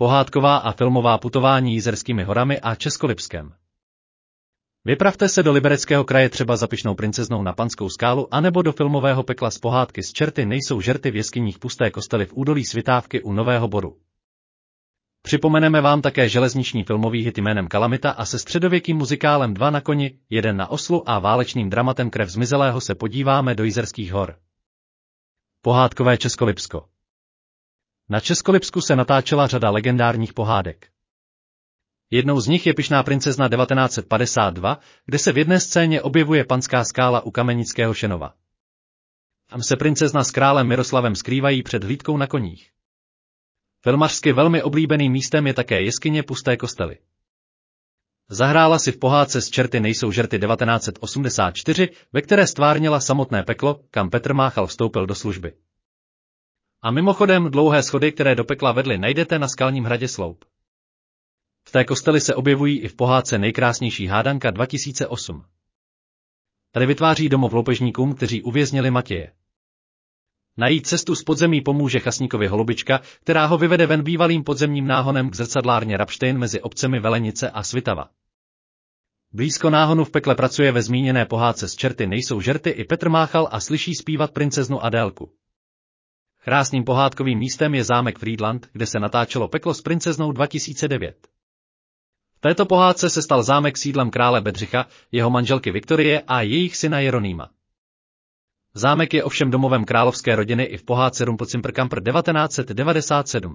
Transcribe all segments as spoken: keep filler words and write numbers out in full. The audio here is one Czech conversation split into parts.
Pohádková a filmová putování Jizerskými horami a Českolipskem. Vypravte se do Libereckého kraje třeba za Pyšnou princeznou na Panskou skálu anebo do filmového pekla z pohádky Z čerty nejsou žerty v jeskyních Pusté kostely v údolí Svitávky u Nového Boru. Připomeneme vám také železniční filmový hit jménem Kalamita a se středověkým muzikálem Dva na koni, jeden na oslu a válečným dramatem Krev zmizelého se podíváme do Jizerských hor. Pohádkové Českolipsko. Na Českolipsku se natáčela řada legendárních pohádek. Jednou z nich je Pyšná princezna devatenáct set padesát dva, kde se v jedné scéně objevuje Panská skála u Kamenického Šenova. Tam se princezna s králem Miroslavem skrývají před hlídkou na koních. Filmařsky velmi oblíbeným místem je také jeskyně Pusté kostely. Zahrála si v pohádce Z čerty nejsou žerty devatenáct set osmdesát čtyři, ve které stvárnila samotné peklo, kam Petr Máchal vstoupil do služby. A mimochodem dlouhé schody, které do pekla vedly, najdete na skalním hradě Sloup. V té kosteli se objevují i v pohádce Nejkrásnější hádanka dva tisíce osm. Tady vytváří domov loupežníkům, kteří uvěznili Matěje. Najít cestu z podzemí pomůže chasníkovi Holubička, která ho vyvede ven bývalým podzemním náhonem k zrcadlárně Rapštejn mezi obcemi Velenice a Svitava. Blízko náhonu v pekle pracuje ve zmíněné pohádce Z čerty nejsou žerty i Petr Máchal a slyší zpívat princeznu Adélku. Krásným pohádkovým místem je zámek Frýdlant, kde se natáčelo Peklo s princeznou dva tisíce devět. V této pohádce se stal zámek sídlem krále Bedřicha, jeho manželky Viktorie a jejich syna Jeronýma. Zámek je ovšem domovem královské rodiny i v pohádce Rumpelcimprkampr devatenáct set devadesát sedm.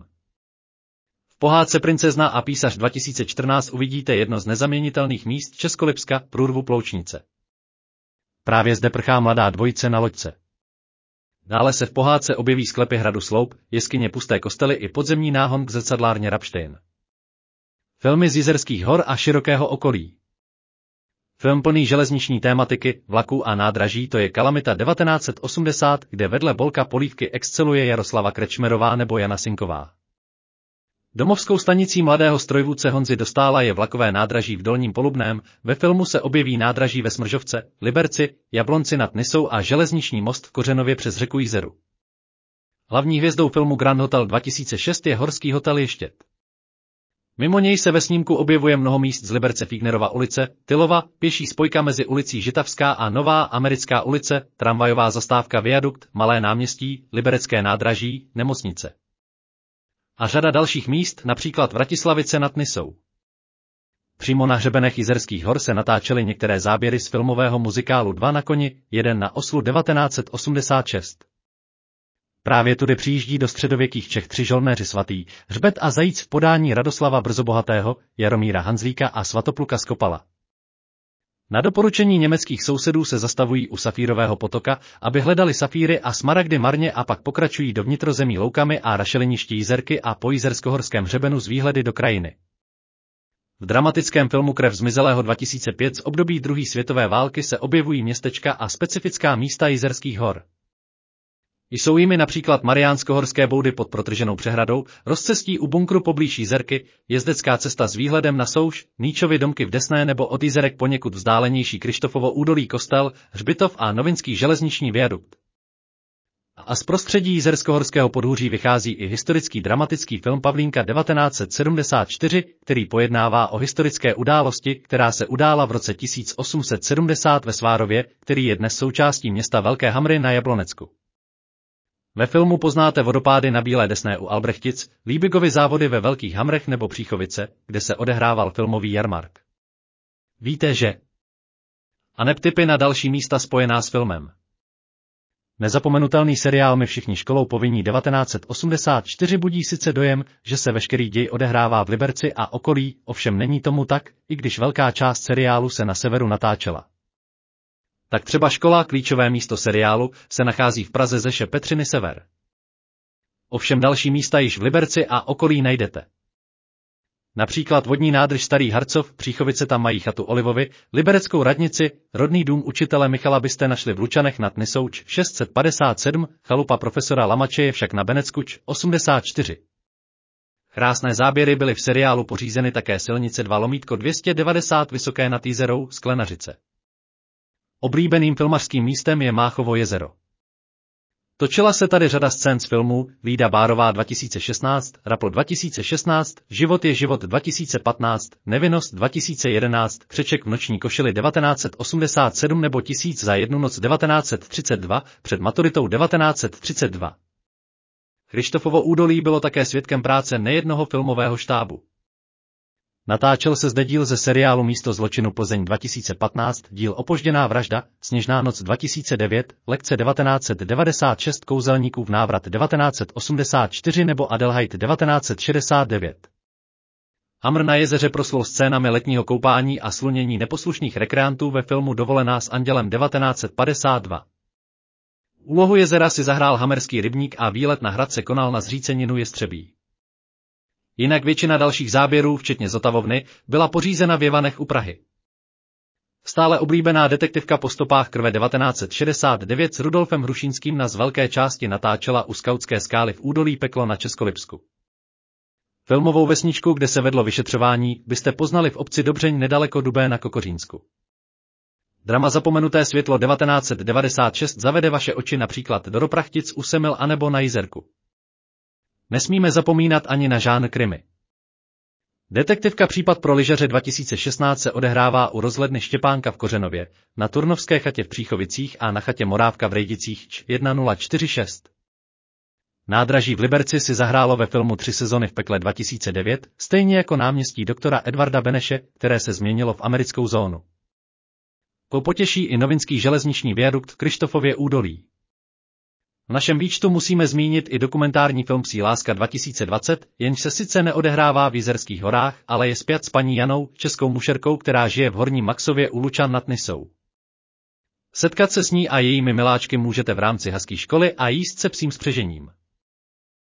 V pohádce Princezna a písař dva tisíce čtrnáct uvidíte jedno z nezaměnitelných míst Českolipska, průrvu Ploučnice. Právě zde prchá mladá dvojice na loďce. Dále se v pohádce objeví sklepy hradu Sloup, jeskyně Pusté kostely i podzemní náhon k zrcadlárně Rapštejn. Filmy z Jizerských hor a širokého okolí. Film plný železniční tématiky, vlaků a nádraží, to je Kalamita devatenáct set osmdesát, kde vedle Bolka Polívky exceluje Jaroslava Krečmerová nebo Jana Sinková. Domovskou stanicí mladého strojvůdce Honzy Dostála je vlakové nádraží v Dolním Polubném, ve filmu se objeví nádraží ve Smržovce, Liberci, Jablonci nad Nisou a železniční most v Kořenově přes řeku Jizeru. Hlavní hvězdou filmu Grand Hotel dva tisíce šest je Horský hotel Ještěd. Mimo něj se ve snímku objevuje mnoho míst z Liberce: Fígnerova ulice, Tylova, pěší spojka mezi ulicí Žitavská a Nová Americká ulice, tramvajová zastávka Viadukt, Malé náměstí, Liberecké nádraží, nemocnice. A řada dalších míst, například Vratislavice nad Nisou. Přímo na hřebenech Jizerských hor se natáčely některé záběry z filmového muzikálu Dva na koni, jeden na oslu devatenáct set osmdesát šest. Právě tudy přijíždí do středověkých Čech tři žolnéři svatý Hřbet a Zajíc v podání Radoslava Brzobohatého, Jaromíra Hanzlíka a Svatopluka Skopala. Na doporučení německých sousedů se zastavují u Safírového potoka, aby hledali safíry a smaragdy marně, a pak pokračují do vnitrozemí loukami a rašeliništi Jizerky a po jizerskohorském hřebenu z výhledy do krajiny. V dramatickém filmu Krev zmizelého dva tisíce pět z období druhé světové války se objevují městečka a specifická místa Jizerských hor. Jsou jimi například Mariánskohorské boudy pod protrženou přehradou, rozcestí u bunkru poblíž Jizerky, jezdecká cesta s výhledem na souš, Níčovy domky v Desné nebo od Jizerek poněkud vzdálenější Krištofovo údolí kostel, hřbitov a novinský železniční viadukt. A z prostředí Jizerskohorského podhůří vychází i historický dramatický film Pavlínka devatenáct set sedmdesát čtyři, který pojednává o historické události, která se udála v roce tisíc osm set sedmdesát ve Svárově, který je dnes součástí města Velké Hamry na Jablonecku. Ve filmu poznáte vodopády na Bílé Desné u Albrechtic, Líbigovy závody ve Velkých Hamrech nebo Příchovice, kde se odehrával filmový jarmark. Víte, že? A neb tipy na další místa spojená s filmem. Nezapomenutelný seriál My všichni školou povinní devatenáct set osmdesát čtyři budí sice dojem, že se veškerý děj odehrává v Liberci a okolí, ovšem není tomu tak, i když velká část seriálu se na severu natáčela. Tak třeba škola, klíčové místo seriálu, se nachází v Praze Zeše Petřiny sever. Ovšem další místa již v Liberci a okolí najdete. Například vodní nádrž Starý Harcov, Příchovice, tam mají chatu Olivovi, libereckou radnici, rodný dům učitele Michala byste našli v Lučanech nad Nisouč šest set padesát sedm, chalupa profesora Lamačeje však na Beneckuč osmdesát čtyři. Krásné záběry byly v seriálu pořízeny také silnice dva lomítko dvě stě devadesát Vysoké nad Jizerou, Sklenařice. Oblíbeným filmařským místem je Máchovo jezero. Točila se tady řada scén z filmů Lída Bárová dva tisíce šestnáct, Rapl dva tisíce šestnáct, Život je život dva tisíce patnáct, Nevinnost dva tisíce jedenáct, Křeček v noční košili devatenáct set osmdesát sedm nebo Tisíc za jednu noc devatenáct set třicet dva, před maturitou devatenáct set třicet dva. Kryštofovo údolí bylo také svědkem práce nejednoho filmového štábu. Natáčel se zde díl ze seriálu Místo zločinu Plzeň dva tisíce patnáct, díl Opožděná vražda, Sněžná noc dva tisíce devět, Lekce devatenáct set devadesát šest, Kouzelníkův návrat devatenáct set osmdesát čtyři nebo Adelheid devatenáct set šedesát devět. Hamr na jezeře proslul scénami letního koupání a slunění neposlušných rekreantů ve filmu Dovolená s andělem devatenáct set padesát dva. Úlohu jezera si zahrál hamerský rybník a výlet na hrad se konal na zříceninu Jestřebí. Jinak většina dalších záběrů, včetně Zotavovny, byla pořízena v Jevanech u Prahy. Stále oblíbená detektivka Po stopách krve devatenáct set šedesát devět s Rudolfem Hrušínským na z velké části natáčela u skautské skály v údolí Peklo na Českolipsku. Filmovou vesničku, kde se vedlo vyšetřování, byste poznali v obci Dobřeň nedaleko Dubé na Kokořínsku. Drama Zapomenuté světlo devatenáct set devadesát šest zavede vaše oči například do Roprachtic u Semil anebo na Jizerku. Nesmíme zapomínat ani na žánr krimi. Detektivka Případ pro lyžaře dva tisíce šestnáct se odehrává u rozhledny Štěpánka v Kořenově, na Turnovské chatě v Příchovicích a na chatě Morávka v Rejdicích č jedna nula čtyři šest. Nádraží v Liberci si zahrálo ve filmu Tři sezony v pekle dva tisíce devět, stejně jako náměstí doktora Edvarda Beneše, které se změnilo v americkou zónu. To potěší i novinský železniční viadukt v Kryštofově údolí. V našem výčtu musíme zmínit i dokumentární film Psí láska dva tisíce dvacet, jenž se sice neodehrává v Jizerských horách, ale je spjat s paní Janou, českou mušerkou, která žije v Horním Maxově u Lučan nad Nisou. Setkat se s ní a jejími miláčky můžete v rámci husky školy a jíst se psím spřežením.